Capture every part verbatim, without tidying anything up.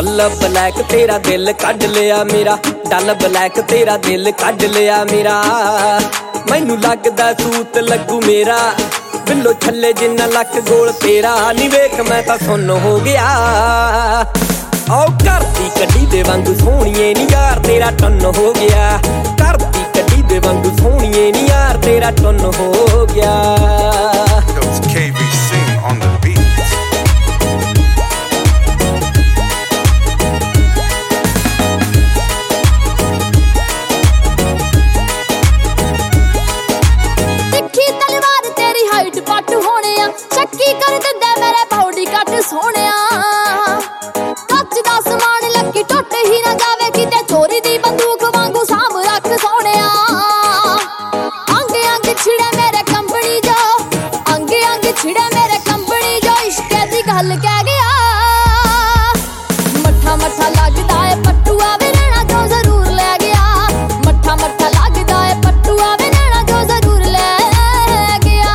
डल black तेरा दिल कढ लिया मेरा, डल ब्लैक तेरा दिल कढ लिया मेरा। मैनू लगदा सूत लगू मेरा, बिल्लो छल्ले जिन्ना लक गोल तेरा। नी वेख मैं तां सुन हो गया, आओ करती कड्डी दे वांगू सोहणीए नी यार तेरा टन हो गया। करती कड्डी दे वांगू सोहणीए नी यार तेरा टन हो गया। पट होने शक्की कर दिंदा मेरे बॉडी कट सोने। कच दा समान लकी टुट ही ना जावे किते, चोरी दी बंदूक वांगू साम रख सोने। अंग अंग छिड़े मेरे कंपनी जो, अंग अंग छिड़े मेरे कंपनी जो। इश्क दी गल कह गया, मट्ठा मट्ठा लगदा है पट्टूआ वे रहना जो जरूर ले गया। मट्ठा मट्ठा लगदा है पट्टूआ वे रहना जो जरूर ले गया।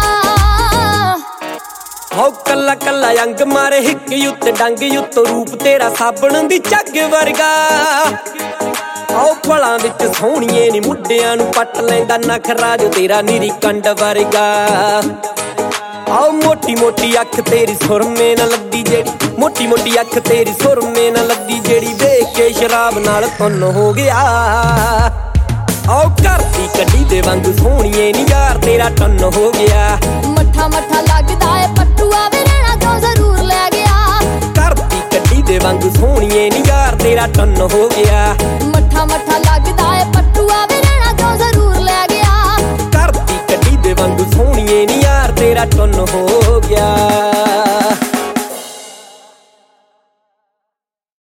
हो कला कला अंग मारे हिक युत डंग युत, रूप तेरा साबण दी झग वर्गा। आओ फलां विच सोहणीए नी मुंडियां नू पट लैंदा नखरा जो तेरा नीरी कंड वर्गा। आओ मोटी मोटी अख तेरी सुरमे ना लद्दी जेड़ी, मोटी मोटी अख तेरी सुरमे ना लद्दी जेड़ी। देख के शराब नाल तुन हो गया, आओ करती कड्डी दे वांगू सोहणीए नी यार तेरा टन हो गया। मट्ठा मट्ठा लगदा है पट्टूआ वे रहना जो जरूर ले गया। करती कड्डी दे वांगू सोहणीए नी यार तेरा टन हो गया। मट्ठा मट्ठा लगदा है पट्टूआ वे रहना जो जरूर ले गया। करती कड्डी दे वांगू सोहणीए नी यार तेरा टन हो